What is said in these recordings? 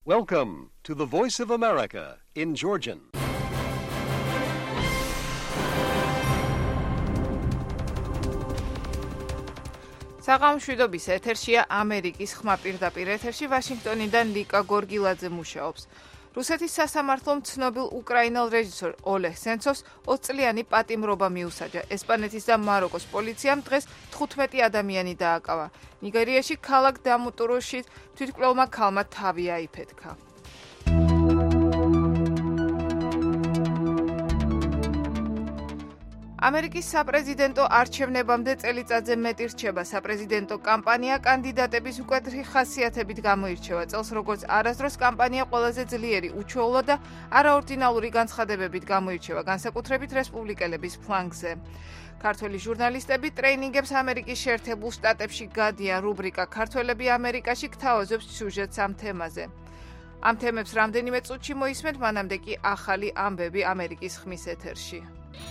Welcome to the Voice of America in Georgian. საღამოშვიდობის ეთერშია ამერიკის ხმა პირდაპირ ეთერში ვაშინგტონიდან ლიკა გორგილაძე მუშაობს. რუსეთის სასამართლომ ცნობილ უკრაინელ რეჟისორ ოლეღ სენცოვს 20 წლიანი პატიმრობა მიუსაჯა. ესპანეთის და მაროკოს პოლიციამ დღეს 15 ადამიანი დააკავა. ნიგერიაში ქალაქ დამუტურუში თვითმკვლელმა ქალმა თავი აიფეთქა. ამერიკის საპრეზიდენტო არჩევნებამდე წელიწადზე მეტი რჩება. საპრეზიდენტო კამპანია კანდიდატების მკვეთრი ხასიათებით გამოირჩევა. წელს როგორც არასდროს კამპანია ყველაზე ძლიერი, უჩვეულო და არაორდინალური განცხადებებით გამოირჩევა, განსაკუთრებით რესპუბლიკელების ფლანგზე. ქართველი ჟურნალისტები ტრეინინგებს ამერიკის შეერთებულ შტატებში გადიან. რუბრიკა ქართველები ამერიკაში გთავაზობს სიუჟეტს ამ თემაზე. ამ თემებს რამდენიმე წუთში მოისმენთ, მანამდე კი ახალი ამბები ამერიკის ხმის ეთერში.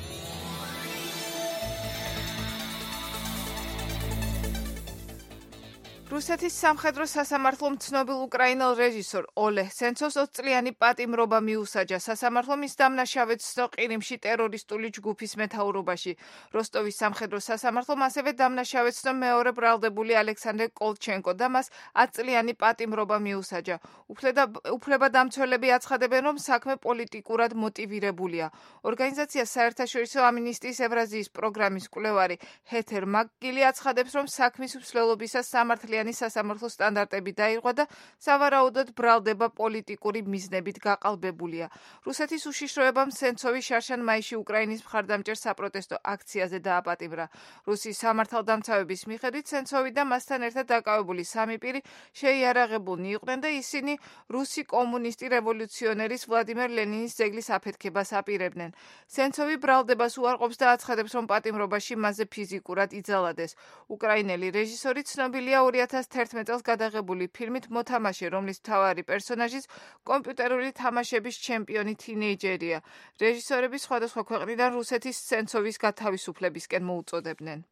რუსეთის სამხედრო სასამართლომ ცნობილ უკრაინელ რეჟისორ ოლეღ სენცოვს 20 წლიანი პატიმრობა მიუსაჯა. სასამართლომ ის დამნაშავედ ცნო ყირიმში ტერორისტული ჯგუფის მეთაურობაში. როსტოვის სამხედრო სასამართლომ ასევე დამნაშავედ ცნო მეორე ბრალდებული ალექსანდრე კოლჩენკო და მას 10 წლიანი პატიმრობა მიუსაჯა. უფლებადამცველები აცხადებენ, რომ საქმე პოლიტიკურად მოტივირებულია. ორგანიზაცია საერთაშორისო ამნისტიის ევრაზიის პროგრამის კვლევარი ჰეთერ მაკგილი აცხადებს, რომ საქმის მსვლელობისას სამართლიანი სასამართლო სტანდარტები დაირღვა და სავარაუდოდ ბრალდება პოლიტიკური მიზნებით გაყალბებულია. რუსეთის უშიშროებამ სენცოვი შარშან მაისში უკრაინის მხარდამჭერ საპროტესტო აქციაზე დააპატიმრა. რუსის სამართალდამცავების მიხედვით სენცოვი და მასთან ერთად დაკავებული სამი პირი შეიარაღებულნი იყვნენ და ისინი რუსი კომუნისტი რევოლუციონერის ვლადიმერ ლენინის ძეგლის აფეთქებას აპირებდნენ. სენცოვი ბრალდებას უარყოფს და აცხადებს, რომ პატიმრობაში მასზე ფიზიკურად იძალადეს. უკრაინელი რეჟისორი ცნობილია 2011 წელს გადაღებული ფილმით მოთამაშე, რომლის მთავარი პერსონაჟიც კომპიუტერული თამაშების ჩემპიონი თინეიჯერია. რეჟისორები სხვადასხვა ქვეყნიდან რუსეთის სენცოვის გათავისუფლებისკენ მოუწოდებდნენ.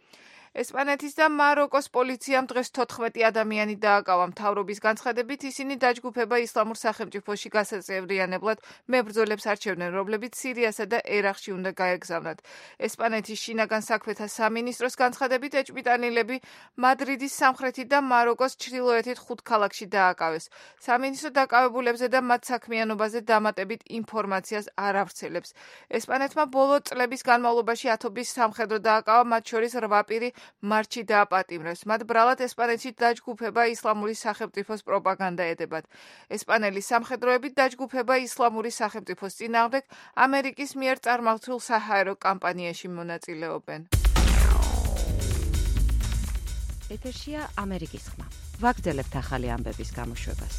ესპანეთის და მაროკოს პოლიციამ დღეს 14 ადამიანი დააკავა. მთავრობის განცხადებით ისინი დაჯგუფება ისლამურ სახელმწიფოში გასაწევრიანებლად მებრძოლებს არჩევდნენ, რომლებიც სირიასა და ერაყში უნდა გაეგზავნათ. ესპანეთის შინაგან საქმეთა სამინისტროს განცხადებით ეჭვმიტანილები მადრიდის სამხრეთით და მაროკოს ჩრდილოეთით 5 ქალაქში დააკავეს. სამინისტრო დაკავებულებზე და მათ საქმიანობაზე დამატებით ინფორმაციას არ ავრცელებს. ესპანეთმა ბოლო წლების განმავლობაში ათობით სამხედრო დააკავა, მათ შორის 8 პირი მარტში დააპატიმრეს. მათ ბრალად ესპანეთში დაჯგუფება ისლამური სახელმწიფოს პროპაგანდა ედებათ. ესპანელი სამხედროები დაჯგუფება ისლამური სახელმწიფოს წინააღმდეგ ამერიკის მიერ წარმართულ საჰაერო კამპანიაში მონაწილეობენ. ეთერშია ამერიკის ხმა. ვაგრძელებთ ახალი ამბების გამოშვებას.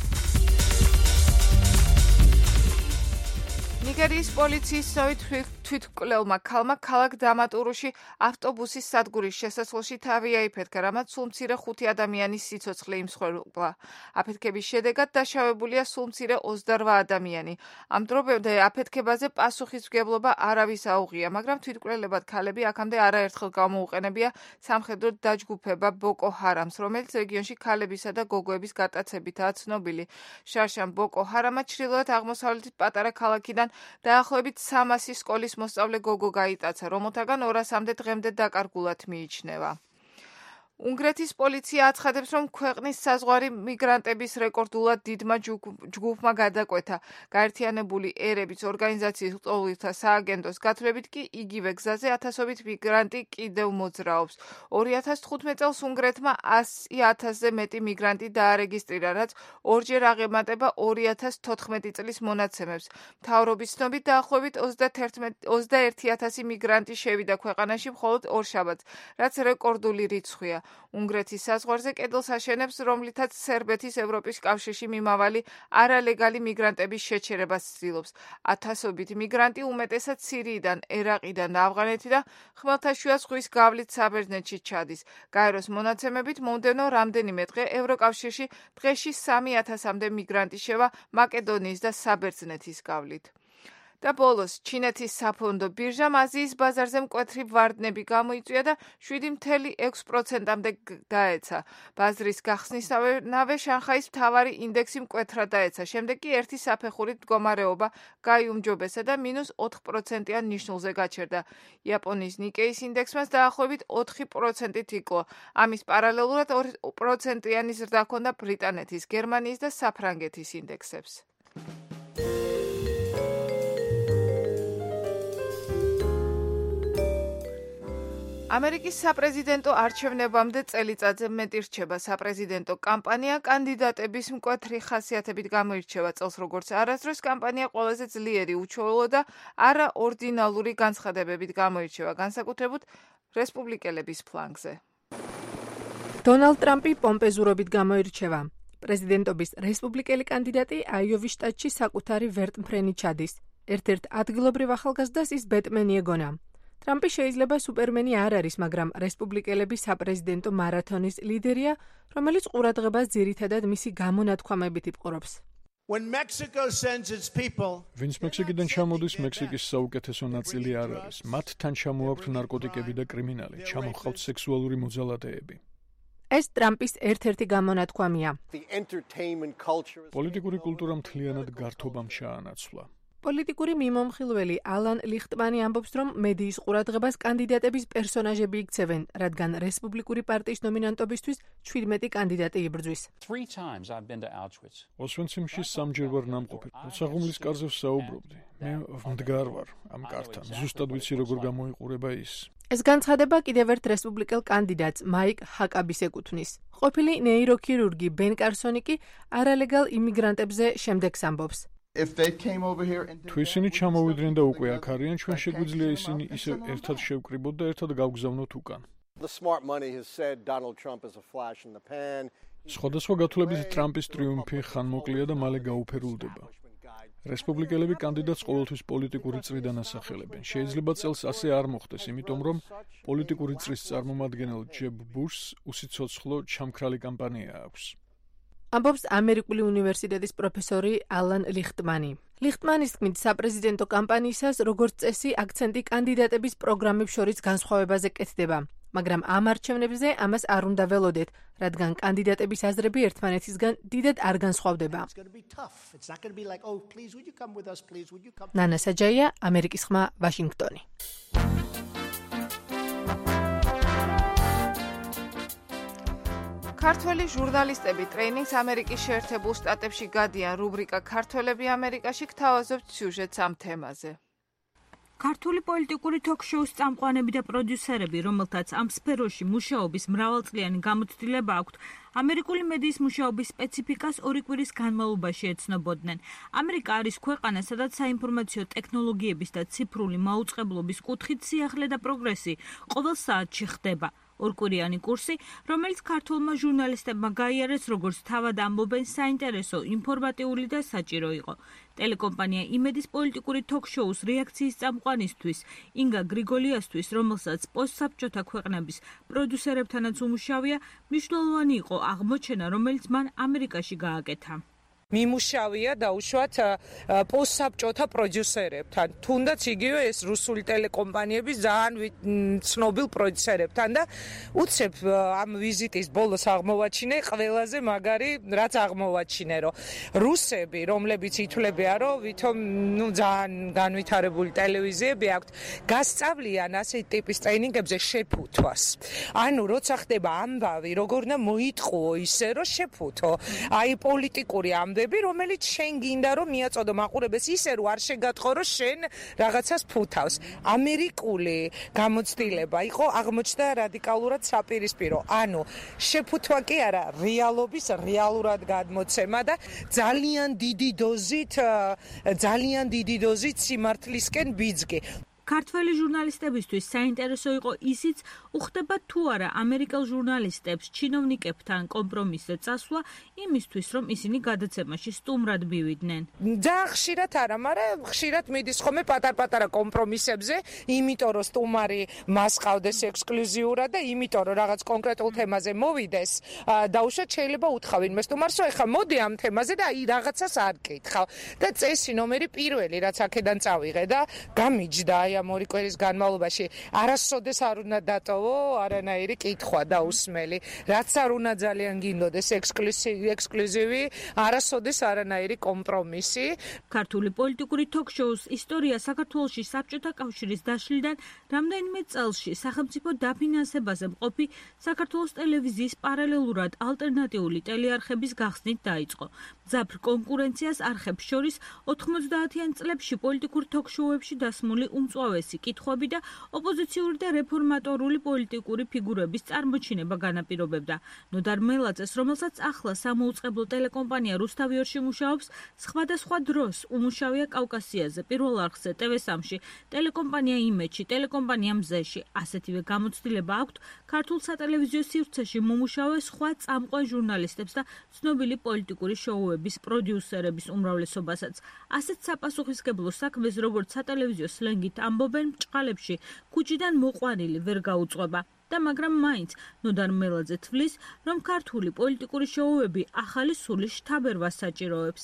ნიგერიის პოლიციის თვითმკვლელმა ქალმა ქალაქ დამატურუში ავტობუსის სადგურის შესასვლელში თავი აიფეთქა, რამაც სულ მცირე 5 ადამიანის სიცოცხლე იმსხვერპლა. აფეთქების შედეგად დაშავებულია სულ მცირე 28 ადამიანი. ამ დროებამდე აფეთქებაზე პასუხისმგებლობა არავის აუღია, მაგრამ თვითმკვლელებად ქალები აქამდე არაერთხელ გამოუყენებია სამხედრო დაჯგუფება ბოკო ჰარამს, რომელიც რეგიონში ქალებისა და გოგოების გატაცებითაა ცნობილი. შარშან ბოკო ჰარამა ჩრდილოეთ აღმოსავლეთით პატარა ქალაქიდან დაახლოებით 300 სკოლის მოსწავლე გოგო გაიტაცა, რომელთაგან 200-მდე დღემდე დაკარგულად მიიჩნევა. უნგრეთის პოლიცია აცხადებს, რომ ქვეყნის საზღვარი მიგრანტების რეკორდულად დიდმა ჯგუფმა გადაკვეთა. გაერთიანებული ერების ორგანიზაციის ლტოლვილთა სააგენტოს გათვლებით კი იგივე გზაზე ათასობით მიგრანტი კიდევ მოძრაობს. 2015 წელს უნგრეთმა 100,000-ზე მეტი მიგრანტი დაარეგისტრირა, რაც ორჯერ აღემატება 2014 წლის მონაცემებს. მთავრობის ცნობით დაახლოებით 21,000 მიგრანტი შევიდა ქვეყანაში მხოლოდ ორშაბათს, რაც რეკორდული რიცხვია. უნგრეთის საზღვარზე კედელს აშენებს, რომლითაც სერბეთის ევროპის კავშირში მიმავალი არალეგალი მიგრანტების შეჩერებას ცდილობს. ათასობით მიგრანტი უმეტესად სირიიდან, ერაყიდან და ავღანეთიდან ხმელთაშუა ზღვის გავლით საბერძნეთში ჩადის. გაეროს მონაცემებით მომდევნო რამდენიმე დღე ევროკავშირში დღეში 3,000-მდე მიგრანტი შევა მაკედონიის და საბერძნეთის გავლით. და ბოლოს ჩინეთის საფონდო ბირჟამ აზიის ბაზარზე მკვეთრი ვარდნები გამოიწვია და 7.6%-მდე დაეცა. ბაზრის გახსნისთანავე შანხაის მთავარი ინდექსი მკვეთრად დაეცა. შემდეგ კი ერთი საფეხურით მდგომარეობა გაიუმჯობესა და -4%-იან ნიშნულზე გაჩერდა. იაპონიის ნიკეის ინდექსმაც დაახლოებით 4%-ით იკლო. ამის პარალელურად 2%-იანი ზრდა ჰქონდა ბრიტანეთის, გერმანიის და საფრანგეთის ინდექსებს. ამერიკის საპრეზიდენტო არჩევნებამდე წელიწადზე მეტი რჩება. საპრეზიდენტო კამპანია კანდიდატების მკვეთრი ხასიათებით გამოირჩევა. წელს როგორც არასდროს კამპანია ყველაზე ძლიერი, უჩვეულო და არაორდინალური განცხადებებით გამოირჩევა, განსაკუთრებით რესპუბლიკელების ფლანგზე. დონალდ ტრამპი პომპეზურობით გამოირჩევა. პრეზიდენტობის რესპუბლიკელი კანდიდატი აიოვის შტატში საკუთარი ვერტმფრენი ჩადის. ერთ-ერთ ადგილობრივ ახალგაზრდას ის ბეტმენი ეგონა. ტრამპი შეიძლება სუპერმენი არ არის, მაგრამ რესპუბლიკელების საპრეზიდენტო მარათონის ლიდერია, რომელიც ყურადღებას ძირითადად მისი გამონათქვამებით იპყრობს. ვინც მექსიკიდან ჩამოდის, მექსიკის საუკეთესო ნაწილი არ არის. მათთან ჩამოაქვთ ნარკოტიკები და კრიმინალი, ჩამოჰყავთ სექსუალური მოძალადეები. ეს ტრამპის ერთ-ერთი გამონათქვამია. პოლიტიკური კულტურა მთლიანად გართობამ ჩაანაცვლა. პოლიტიკური მიმომხილველი ალან ლიხტმანი ამბობს, რომ მედიის ყურადღებას კანდიდატების პერსონაჟები იქცევენ, რადგან რესპუბლიკური პარტიის ნომინანტობისთვის 17 კანდიდატი იბრძვის. ოსვენციმში სამჯერ ვარ ნამყოფი. როცა ღუმლის კარზე ვსაუბრობდი, მე მდგარ ვარ ამ კართან. ზუსტად ვიცი როგორ გამოიყურება ის. ეს განცხადება კიდევ ერთ რესპუბლიკელ კანდიდატს მაიკ ჰაკაბის ეკუთვნის. ყოფილი ნეიროქირურგი ბენ კარსონი კი არალეგალ იმიგრანტებზე შემდეგს ამბობს. თუ ისინი ჩამოვიდნენ და უკვე აქ არიან, ჩვენ შეგვიძლია ისინი ისე ერთად შევკრიბოთ და ერთად გავგზავნოთ უკან. სხვადასხვა გათვლებით ტრამპის ტრიუმფი ხანმოკლეა და მალე გაუფერულდება. რესპუბლიკელები კანდიდატს ყოველთვის პოლიტიკური წრიდან ასახელებენ. შეიძლება წელს ასე არ მოხდეს, იმიტომ რომ პოლიტიკური წრის წარმომადგენელ ჯებ ბუშს უსიცოცხლო ჩამქრალი კამპანია აქვს. ამბობს ამერიკული უნივერსიტეტის პროფესორი ალან ლიხტმანი. ლიხტმანის თქმით, საპრეზიდენტო კამპანიისას როგორც წესი აქცენტი კანდიდატების პროგრამებს შორის განსხვავებაზე კეთდება, მაგრამ ამ არჩევნებზე ამას არ უნდა ველოდეთ, რადგან კანდიდატების აზრები ერთმანეთისგან დიდად არ განსხვავდება. ნანა საჯაია, ამერიკის ხმა, ვაშინგტონი. ქართველი ჟურნალისტები ტრეინინგს ამერიკის შეერთებულ შტატებში გადიან. რუბრიკა ქართველები ამერიკაში გთავაზობთ სიუჟეტს ამ თემაზე. ქართული პოლიტიკური თოქ-შოუს წამყვანები და პროდიუსერები, რომელთაც ამ სფეროში მუშაობის მრავალწლიანი გამოცდილება აქვთ, ამერიკული მედიის მუშაობის სპეციფიკას 2 კვირის განმავლობაში ეცნობოდნენ. ამერიკა არის ქვეყანა, სადაც საინფორმაციო ტექნოლოგიების და ციფრული მაუწყებლობის კუთხით სიახლე და პროგრესი ყოველ საათში ხდება. 2 კვირიანი კურსი, რომელიც ქართულმა ჟურნალისტებმა გაიარეს, როგორც თავად ამბობენ, საინტერესო, ინფორმატიული და საჭირო იყო. ტელეკომპანია იმედის პოლიტიკური თოქ-შოუს რეაქციის წამყვანისთვის, ინგა გრიგოლიასთვის, რომელსაც პოსტსაბჭოთა ქვეყნების პროდიუსერებთანაც უმუშავია, მნიშვნელოვანი იყო აღმოჩენა, რომელიც მან ამერიკაში გააკეთა. მიმუშავია დაუშვათ პოსტსაბჭოთა პროდიუსერებთან, თუნდაც იგივე ეს რუსული ტელეკომპანიების ძალიან ცნობილ პროდიუსერებთან და უცებ ამ ვიზიტის ბოლოს აღმოვაჩინე ყველაზე მაგარი, რაც აღმოვაჩინე, რომ რუსები, რომლებიც ითვლებიან, რომ ვითომ ძალიან განვითარებული ტელევიზიები აქვთ, გასწავლიან ასეთი ტიპის ტრეინინგებზე შეფუთვას. ანუ როცა ხდება ამბავი, როგორ უნდა მოიტყუო ისე, რომ შეფუთო. აი პოლიტიკური რომელიც შენ გინდა რომ მიაწოდო მაყურებელს ისე რომ არ შეგატყო რომ შენ რაღაცას ფუთავს. ამერიკული გამოცდილება იყო აღმოჩნდა რადიკალურად საპირისპირო. ანუ შეფუთვა კი არა, რეალობის რეალურად გადმოცემა და ძალიან დიდი დოზით სიმართლისკენ ბიძგი. ქართველი ჟურნალისტებისთვის საინტერესო იყო ისიც, უხდება თუ არა ამერიკელ ჟურნალისტებს ჩინოვნიკებთან კომპრომისზე წასვლა იმისთვის, რომ ისინი გადაცემაში სტუმრად მივიდნენ. ძალიან ხშირად არა, მაგრამ ხშირად მიდის ხოლმე პატარ-პატარა კომპრომისებზე, იმიტომ რომ სტუმარი მას ყავდეს ექსკლუზიურად და იმიტომ რომ რაღაც კონკრეტულ თემაზე მოვიდეს, დაუშვათ შეიძლება უთხოვინ მე სტუმარს, რომ ეხა მოდი ამ თემაზე და რაღაცას არ კითხავ. და წესი ნომერი პირველი, რაც აქედან წავიღე და გამიჯდა აი ამ 2 კვირის განმავლობაში, არასოდეს არ უნდა დატოვო არანაირი კითხვა და უსმელი. რაც არ უნდა ძალიან გინდოდეს ექსკლუზივი, არასოდეს არანაირი კომპრომისი. ქართული პოლიტიკური ток-შოუს ისტორია საქართველოში საბჭოთა კავშირის დაშლიდან რამდენიმე წელში სახელმწიფო დაფინანსებაზე მყოფი საქართველოს ტელევიზიის პარალელურად ალტერნატიული ტელეარხების გახსნით დაიწყო. მძაფრ კონკურენციას არხებს შორის 90-იან წლებში პოლიტიკურ ток-შოუებში დასმული უმწვავესი კითხვები და ოპოზიციური და რეფორმატორული პოლიტიკური ფიგურების წარმოჩინება განაპირობებდა. ნოდარ მელაძეს, რომელსაც ახლა სამოუწყებლო ტელეკომპანია რუსთავიორში მუშაობს, სხვადასხვა დროს უმუშავია კავკასიაზე, პირველ არხზე, TV3-ში, ტელეკომპანია იმედში, ტელეკომპანია მზეში. ასეთივე გამოცდილება აქვთ ქართულ სატელევიზიო სივრცეში მომუშავე სხვა წამყვან ჟურნალისტებს და ცნობილი პოლიტიკური შოუების პროდიუსერების უმრავლესობასაც. ასეთ საპასუხისმგებლო საქმეს, როგორც სატელევიზიო სლენგით ამბობენ, ბრჭყალებში ქუჩიდან მოყვანილი ვერ გაუწყობა. და მაგრამ მაინც ნოდარ მელაძე თვლის, რომ ქართული პოლიტიკური შოუები ახალი სულის შთაბერვას საჭიროებს.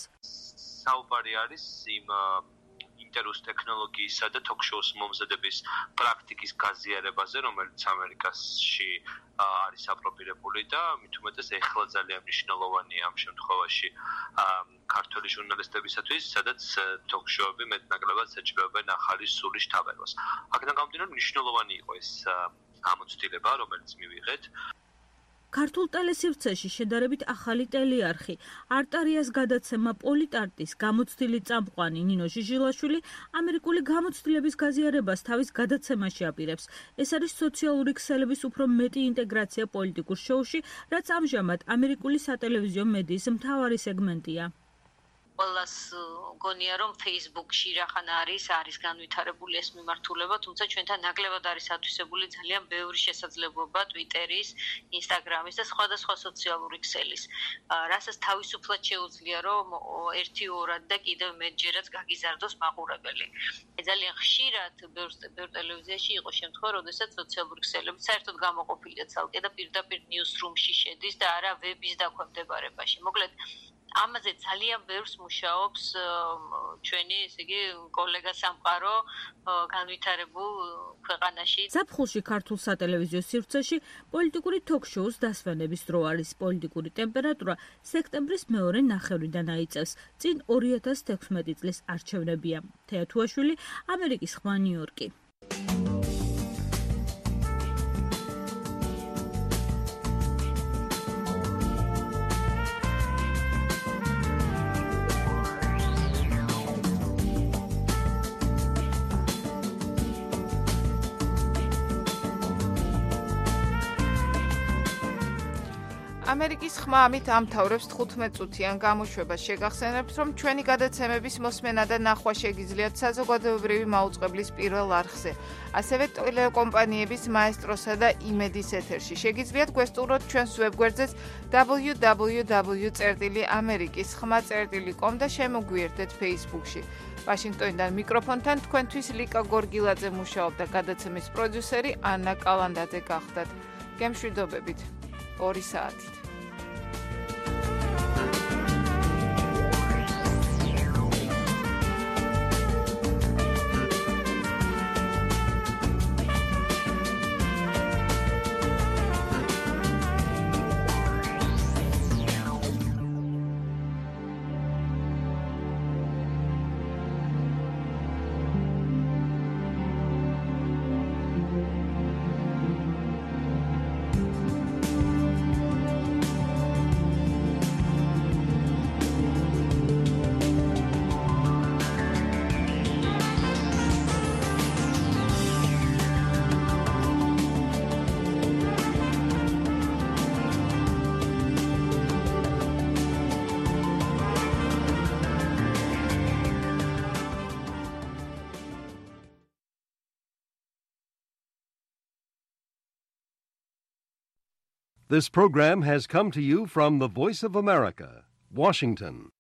საუბარი არის იმ ინტერვიუს ტექნოლოგიისა და ток-შოუს მომზადების პრაქტიკის გაზიარებაზე, რომელიც ამერიკაში არის აპრობირებული და მით უმეტეს ეხლა ძალიან მნიშვნელოვანია ამ შემთხვევაში ქართული ჟურნალისტებისათვის, სადაც ток-შოუები მეტნაკლებად საჭიროებენ ახალი სულის შთაბერვას. აქედან გამომდინარე, მნიშვნელოვანი იყო ეს გამოცდილება, რომელიც მივიღეთ. ქართულ ტელესივრცეში შედარებით ახალი ტელეარხი არტარიას გადაცემა პოლიტარტის გამოცდილი წამყვანი ნინო ჟიჟილაშვილი ამერიკული გამოცდილების გაზიარებას თავის გადაცემაში აპირებს. ეს არის სოციალური ქსელების უფრო მეტი ინტეგრაცია პოლიტიკურ შოუში, რაც ამჟამად ამერიკული სატელევიზიო მედიის მთავარი სეგმენტია. ყველას გონია რომ Facebook-ში რახან არის განვითარებული ეს მიმართულება, თუმცა ჩვენთან ნაკლებად არის ათვისებული ძალიან ბევრი შესაძლებლობა Twitter-ის, Instagram-ის და სხვადასხვა სოციალური ქსელის. რასაც თავისუფლად შეუძლია რომ 1-2 და კიდევ მეტჯერაც გაგიზარდოს მაყურებელი. ძალიან ხშირად ბევრ ტელევიზიაში იყო შემთხვევა, როდესაც სოციალური ქსელები საერთოდ გამოყოფილია ცალკე და პირდაპირ newsroom-ში შედის და არა ვების დაქვემდებარებაში. მოკლედ ამაზე ძალიან ბევრს მუშაობს ჩვენი, ესე იგი, კოლეგა სამყარო განვითარებულ ქვეყანაში. ზაფხულში ქართულ სატელევიზიო სივრცეში პოლიტიკური ток-შოუს დასვენების დრო არის. პოლიტიკური ტემპერატურა სექტემბრის მეორე ნახევრიდან აიწევს. წინ 2016 წლის არჩევნებია. თეათუაშვილი, ამერიკის ხმა, ნიუ-იორკი. ამერიკის ხმა ამით ამთავრებს 15 წუთიან გამოშვებას. შეგახსენებთ, რომ ჩვენი გადაცემების მოსმენა და ნახვა შეგიძლიათ საზოგადოებრივი მაუწყებლის პირველ არხზე. ასევე ტელეკომპანიების მაესტროსა და იმედის ეთერში. შეგიძლიათ გვესტუმროთ ჩვენს ვებგვერდზეც www.amerikiskhma.com და შემოგვიერთდეთ Facebook-ში. ვაშინგტონიდან მიკროფონთან თქვენთვის ლიკა გორგილაძე მუშაობდა, გადაცემის პროდიუსერი ანა კალანდაძე გახდათ. გემშვიდობებით 2 საათით. This program has come to you from the Voice of America, Washington.